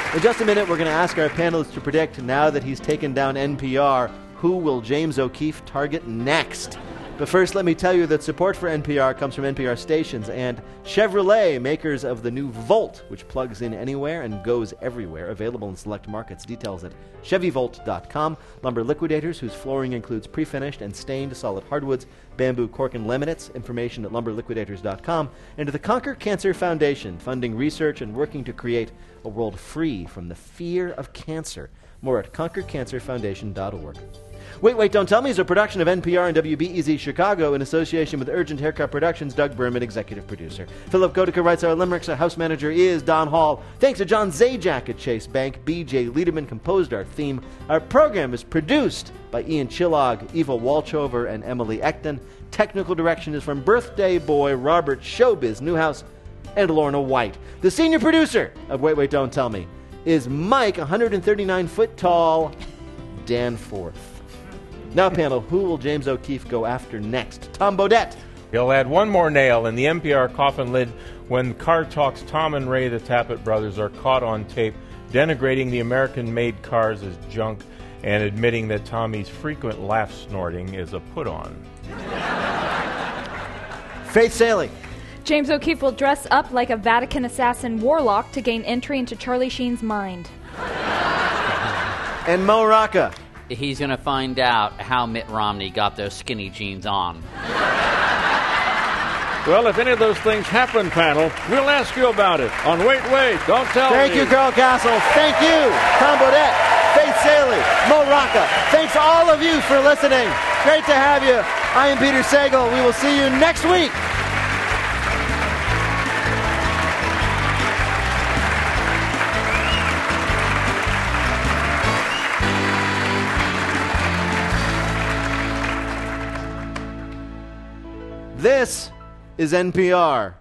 In just a minute, we're going to ask our panelists to predict, now that he's taken down NPR, who will James O'Keefe target next? But first, let me tell you that support for NPR comes from NPR stations and Chevrolet, makers of the new Volt, which plugs in anywhere and goes everywhere, available in select markets. Details at ChevyVolt.com. Lumber Liquidators, whose flooring includes pre-finished and stained solid hardwoods, bamboo, cork, and laminates. Information at LumberLiquidators.com. And to the Conquer Cancer Foundation, funding research and working to create a world free from the fear of cancer. More at ConquerCancerFoundation.org. Wait, Don't Tell Me is a production of NPR and WBEZ Chicago in association with Urgent Haircut Productions. Doug Berman, executive producer. Philip Goedicke writes our limericks. Our house manager is Don Hall. Thanks to John Zajac at Chase Bank. B.J. Liederman composed our theme. Our program is produced by Ian Chillog, Eva Walchover, and Emily Ekton. Technical direction is from birthday boy Robert Showbiz Newhouse and Lorna White. The senior producer of Wait, Don't Tell Me is Mike, 139-foot tall Danforth. Now, panel, who will James O'Keefe go after next? Tom Bodette. He'll add one more nail in the NPR coffin lid when Car Talk's Tom and Ray, the Tappet brothers, are caught on tape denigrating the American-made cars as junk and admitting that Tommy's frequent laugh snorting is a put-on. Faith Saley. James O'Keefe will dress up like a Vatican assassin warlock to gain entry into Charlie Sheen's mind. And Mo Rocca. He's going to find out how Mitt Romney got those skinny jeans on. Well, if any of those things happen, panel, we'll ask you about it on Wait, Don't Tell Me. Thank you, Carl Castle. Thank you, Tom Bodette, Faith Saley, Mo Rocca. Thanks all of you for listening. Great to have you. I am Peter Sagal. We will see you next week. This is NPR.